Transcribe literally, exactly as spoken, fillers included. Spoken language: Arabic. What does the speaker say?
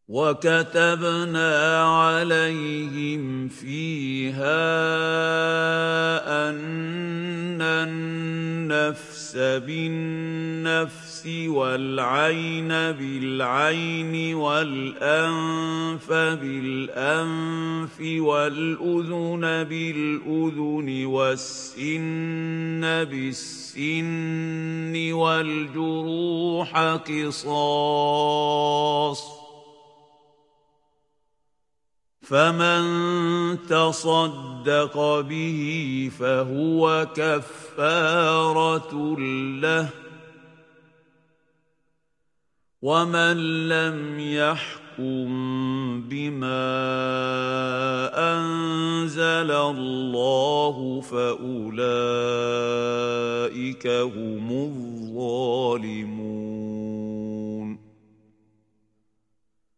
وَكَتَبْنَا عَلَيْهِمْ فِيهَا أَنَّ النَّفْسَ بِالنَّفْسِ وَالْعَيْنَ بِالْعَيْنِ وَالْأَنفَ بِالْأَنفِ وَالْأُذُنَ بِالْأُذُنِ وَالسِّنَّ بِالسِّنِّ وَالْجُرُوحَ قِصَاصٌ، فَمَن تَصَدَّقَ بِهِ فَهُوَ كَفَّارَةٌ لَّهُ ۚ وَمَن لَّمْ يَحْكُم بِمَا أَنزَلَ اللَّهُ فَأُولَٰئِكَ هُمُ الظَّالِمُونَ.